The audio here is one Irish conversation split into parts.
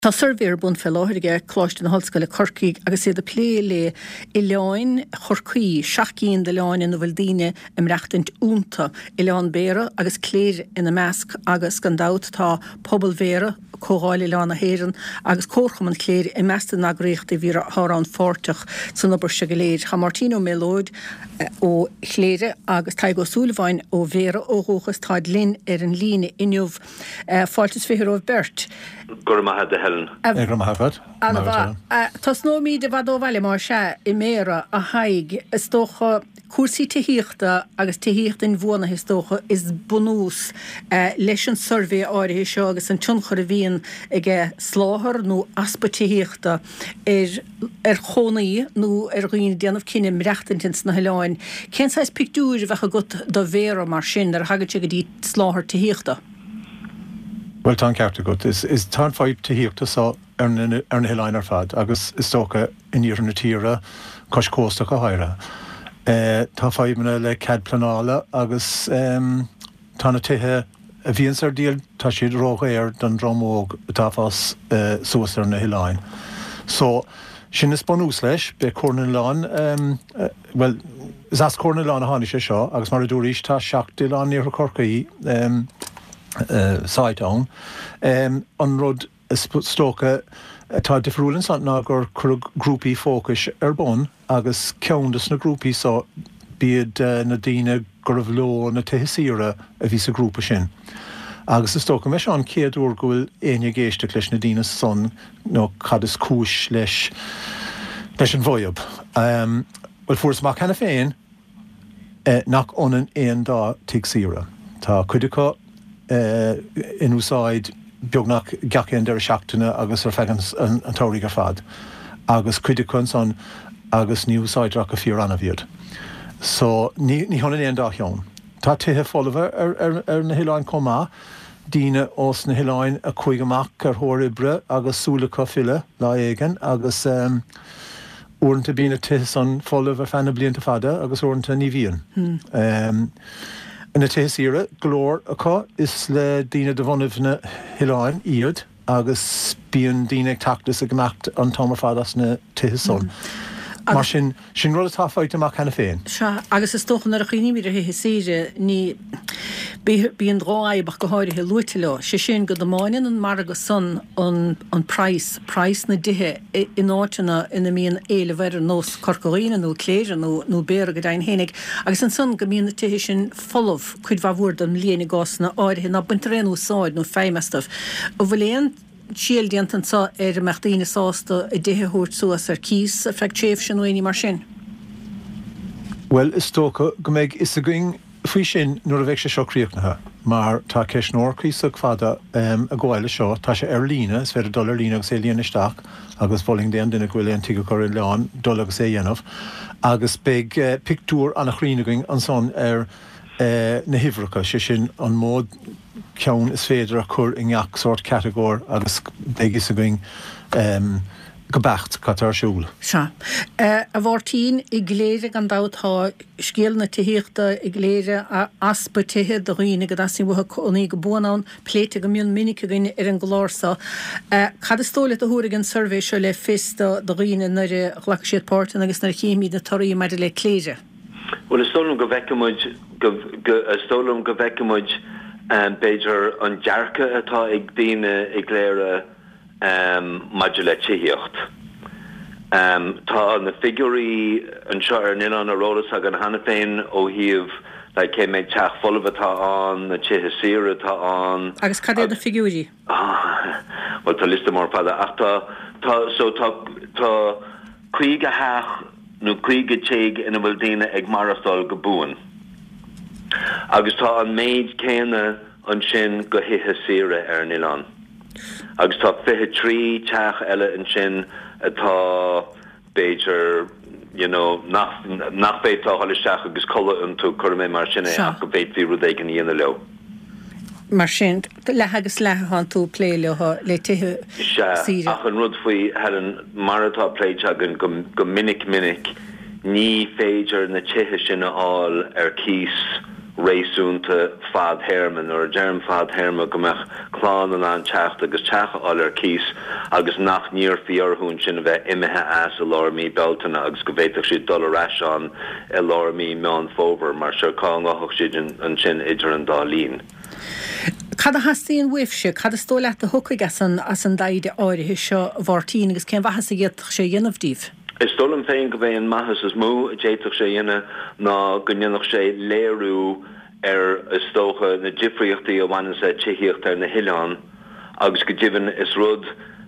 Tá survéir bun fel láthirige cláiste na Hallscoile Corcaigh agus sé de plé le I leáin chorcaí 16 de leáin in bhfuil daoine imreachtaint únta I leáin béire agus cléir ina measc agus gandát tá pobl véire cógáil I leáin na héireann agus córchaman cléir I meastan agréocht I bhír thárán fórteach san obair se go léir. Cha Martino Melóid ó chléire agus Taigo Súlhhain ó véire ógóchas táid linn an líne inniuh fáiltas féhir ó Bert. Gurma de Helen. Tás nóí de bhd óhhaile mar se I méra a haig is tócha cuasaí tííochta agus tííocht in bhna is tócha is bunús leis an survé áirithe seo agus an tionchar a bhíon ige sláthar nó aspa tííochta chonaí nó roioine déanamh cinnim reachtaintins na heáin. Cén sais picúir bheitcha go do bhéra mar sin ar hagad go dtí sláthar tííochta. Well, tá ceartta go is tá fáid tííochta sa ar na heáin ar fad agus is tócha iníar na tíre cos cósta go háire. Tá fáimena le cad planála agus tána tuthe a bhíonn ar díal tá siad róghéir don dromóg tá fás suas ar na heáin. So sin is bonús leis be Cornelán well is as Cornelán a hána sé seo agus mar a dúrís tá 7 Lán níor Corcaí Saitán an rud stócha tá difriúlann sant ná gur grúpaí fócas ar bon agus ceandas na grúpaí sa bíad na daoine gur a bhló na tuithsíre a bhí sa grúpa sin. Agus is tócha meis an céadúr go bhfuil aine géisteach leis na daoine son nó cad is cúis leis an bhoiab. Well fuair má chena féin nach onan éon dá tuigh Tá cuideá in úsáid beagnach gachéan ar seachtaine agus ar fegan an tóraigh ar fad. Agus cuideachn son agus ní úsáidraach a fíor anna bhíod. So ní honna éon dá cheann. Tá tuthe fólamh ar na heáin comá, díine os na heáin a chuig amach ar thóribre agus súlacha fille lá éigen agus uanta bína tuthe san fólamh ar fena blianta fada agus uanta ní bhíon. Ina tuithsíre glór acu is le daoine de bhonamh na heáin iad agus bíon daoine tactas a gmacht an támar fadas na tuthe son. Mar sin rud atá fáilte amach chena féin. Se agus is tóchan ar a chuoine míidir hithe séide ní bíon ráibach go háirithe luite le. sé sin go domáin an mar agus son an price na dithe in áitina ina míon éile bheidir nós corcoíine nó cléire nó béar go dain hénig. Agus an son go míon na tuthe sin folamh chuid bhhúir an líana gásna áirithe na buntaréanú sáid nó féimestah. ó bhfuil síl diantan sa meachtaíine sásta I dithe thuirt suas ar cís a freictéamh sin uaine mar sin. Well, is tócha go méid is a going faoi sin nuair a bheith sé seo críochnathe, mar tá ceis nóir críosach fada a gháile seo, tá sé ar lína, is féidir dul ar lína agus é líana isteach, agus bhling déan duine ghuiil an tuigh chuir leán dul agus é dhéanamh, agus beag pictúr annach rínaing an son ar na hifracha sé sin an mód ceann is féidir a chur in gheach sort categór agus beag is a going go becht catar siúil. Se. A bhhartíín I gléire an dátá scéal na tuíochta I gléire a aspa tuthe do roioine go dasí butha conaí go buanán pléite go mion minic gine ar an glársa. Cad is tóla a thuaigh an survé seo le fista do roioine nar chhlacha siad páirtin agus nar chéimí na toraí mar le cléire. Well, stólam go bheicemuid Beidir an dearcha atá ag daoine ag léire maidir le tííocht. Tá na figurí an seo ar nile an arólas ag an hana féin ó híomh le cé méid teach folamh atá an na tithe sire atá an. Agus cad é na figurí? Well, tá lista mór fada ach tá chuige heach nó chuige téig ina bhfuil daoine ag marastal go búin. Agus tá an méid céine an sin go hithe sire ar nile. Agus tá 23 teach eile an sin atá Beidir, nach féit tá holisteach agus colla an tú chur mé mar sinna ach go bhéit bhí rud éigen íana leo. Mar sin, le agus lehan tú pléile le tuthe sire. Ach an rud faoi Helen mar atá pléite agan go minic ní féidir na tuthe sinna áil ar cís réisúnta fad Herman or germ fad Herman gomach chlán an teach agus teach all kis agus nach níor fior hún sin bheith imethe as a lormí beltana agus go bhéiteach si dollarrás an a lormí meán fóver mar se cá ngach si an sin idir an dálín. Cad a hasíon wifse, cad a stóla a thucaig as an daide áirithe seo bhhartíín agus cén bhahas a gheitach sé dhéanamhdíh. Is stolam féin go bhéh an maithas is mú a déiteach sé dhéine ná go nneannach sé léirú is tócha na difriochtaí a bhaine sé tííocht ar na Hileán agus go dtíbhan is rud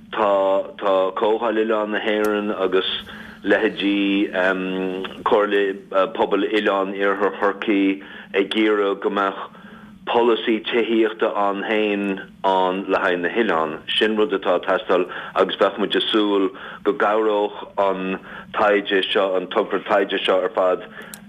tá cócha Ileán na Héireann agus leheadí cóirla pobl Ileán ar thurcaí ag gíre gomach policy tííochta an hain an le hain na Hileán sin rud atá tastal agus bheith mu súil go gabhróch an taide seo an tugtar taide seo ar fad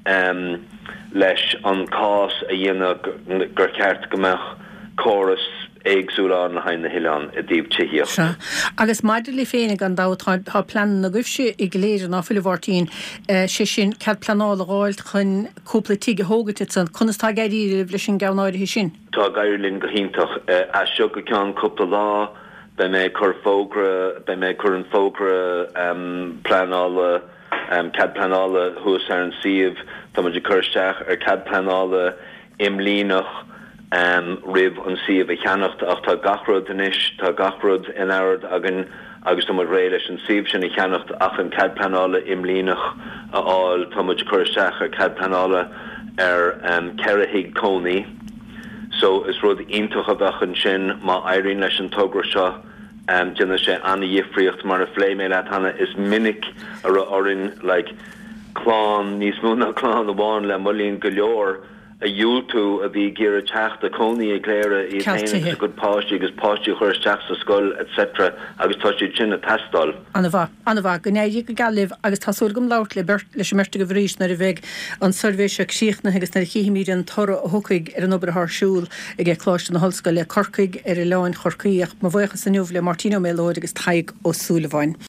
leis an cás a dhéanana gur ceart gomach choras éagsúla na hain na Hileán a dtíobh tííocht. Agus maidirlí féinnig an dátá plan na gubhse i gléir ná fuile bhhartíín sé sin cead planála gáilt chun cúpla tíige hógate san chunastá gaiirí leis sin gabhnáirithe sin. Tá gaiirlinn go hintach a seo go ceann cúpla lá be mé chur fógra be mé chur an fógra planála cad planála thuas ar an siomh tá muidir chuirteach ar cad planála imlíonach rib an siomh a cheannacht ach tá gachrod inis tá gachrod in aird agus tá ré leis an siomh sin i cheannacht ach an cad planála imlíonach aáil tá muidir chuirteach ar cad planála ar ceirithigh cónaí so is rud iontoch a bheachan sin má éiríonn leis an tugra seo déanna sé anna dhifriocht mar a phléimé le tanna is minic ar orin chlán níos mú na chlán amháin le molíonn go leor a dúiltú a bhí gur a teach a cónaí ag léire í féin a go páistí agus páistí chuir teach sa scoil etc agus tá siad sin a testáil. Anna bha go néidir go galibh agus tásúlgum láirt le bert leis merte go bhrís na a bheith an survéise síochna agus na chiimiid an tora a thucaig ar an obair thsúl ag chláiste na hallscoil le corcaig ar i leáin chorcaíach má bhachas san nuamh le Martino Mélóid agus taig ó Súlahhain.